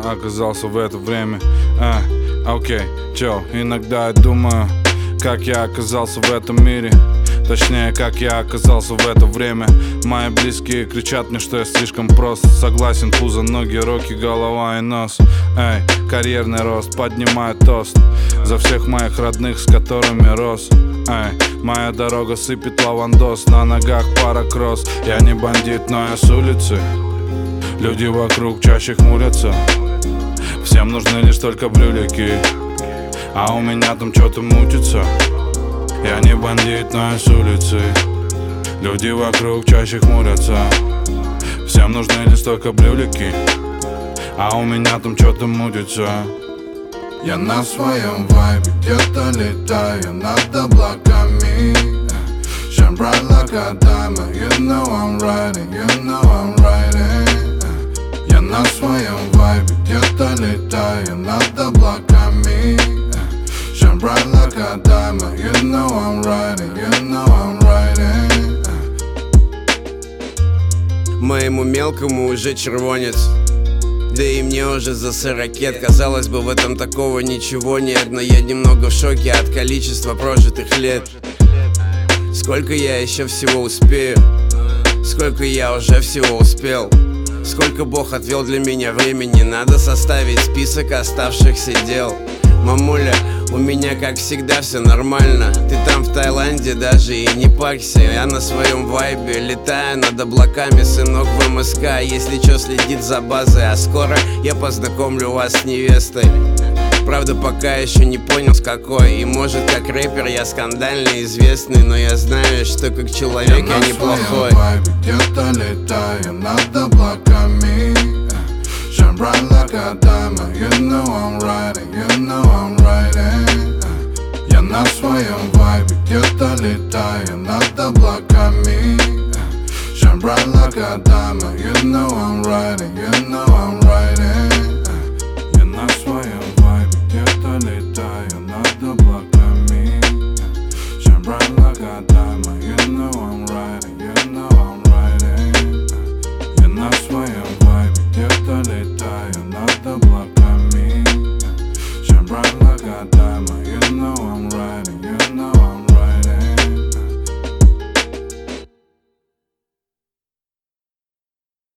оказался в это время. Окей, чё, иногда я думаю, как я оказался в этом мире. Точнее, как я оказался в это время. Мои близкие кричат мне, что я слишком прост. Согласен, пузо, ноги, руки, голова и нос. Эй, карьерный рост, поднимаю тост за всех моих родных, с которыми рос. Эй, моя дорога сыпет лавандос, на ногах пара кросс. Я не бандит, но я с улицы. Люди вокруг чаще хмурятся. Всем нужны лишь только брюлики, а у меня там что-то мутится. Я не бандит, но я с улицы. Люди вокруг чаще хмурятся. Всем нужны лишь только брюлики, а у меня там что-то мутится. Я на своем вайбе где-то летаю над облаками. Shine bright like a diamond. You know I'm riding, you know I'm riding. Я на своем вайбе где-то летаю над облаками. Shine bright like a diamond. You know I'm riding, you know I'm riding. Моему мелкому уже червонец, да и мне уже за 40. Казалось бы, в этом такого ничего нет, но я немного в шоке от количества прожитых лет. Сколько я еще всего успею? Сколько я уже всего успел? Сколько Бог отвел для меня времени? Надо составить список оставшихся дел. Мамуля, у меня как всегда все нормально. Ты там в Таиланде даже и не парься. Я на своем вайбе летаю над облаками. Сынок в МСК, если чё, следит за базой. А скоро я познакомлю вас с невестой. Правда, пока еще не понял с какой. И может, как рэпер я скандально известный, но я знаю, что как человек я неплохой. Где-то летаю над облаками. Shine bright like a diamond. You know I'm riding, you know I'm riding. Я на своем вайбе где-то летаю над облаками. Shine bright like a diamond. You know I'm riding, you know I'm riding.